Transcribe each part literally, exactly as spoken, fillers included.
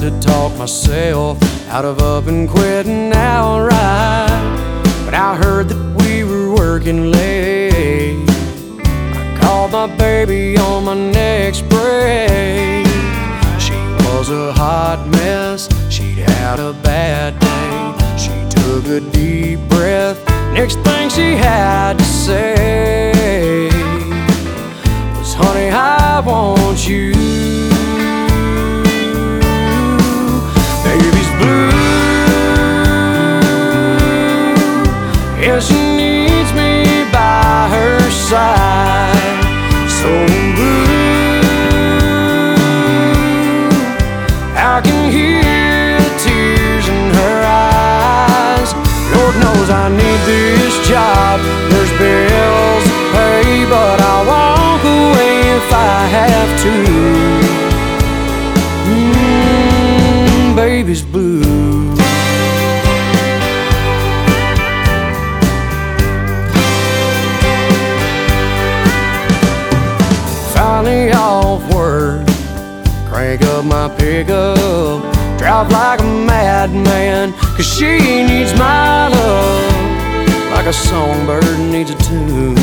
to talk myself out of up and quitting outright. But I heard that we were working late. I called my baby on my next break. She was a hot mess, she'd had a bad day. She took a deep breath, next thing she had to say was, honey, I want you. Baby's blue, yeah, she needs me by her side. So blue, I can hear the tears in her eyes. Lord knows I need this job, there's bills to pay, but I'll walk away if I have to. Mm, baby's blue. Finally off work, crank up my pickup, drive like a madman, 'cause she needs my love like a songbird needs a tune.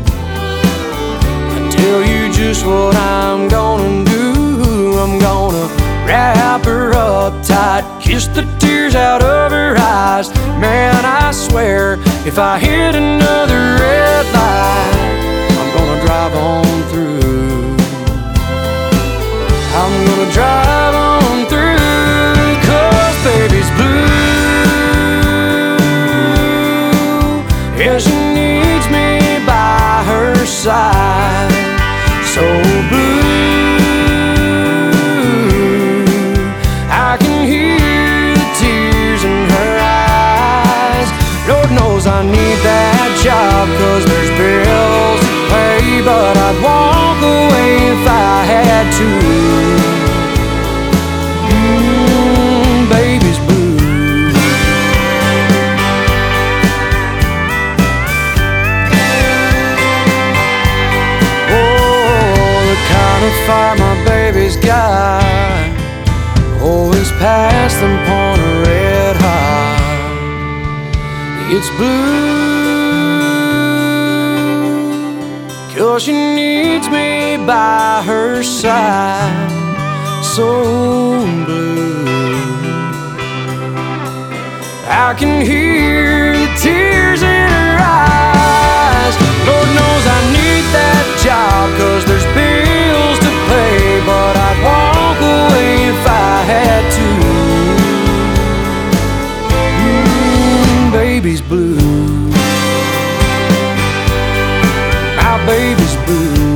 I tell you just what I'm gonna do. I'm gonna wrap her up tight, kiss the tears out of her eyes. Man, I swear, if I hit another red light, I'm gonna drive on through. I'm gonna drive on through, 'cause baby's blue. Yeah, she needs me by her side. So blue, I can hear the tears in her eyes. Lord knows I need that job, 'cause there's bills to pay, but I'd walk away if I had to. Mm, baby's blue. Oh, the kind of fire my baby's got, always past the point of red hot. It's blue, 'cause she needs me by her side. So blue, I can hear the tears in her eyes. Lord knows I need that job, 'cause there's bills to pay, but I'd walk away if I had to. Mm, baby's blue, my baby's blue.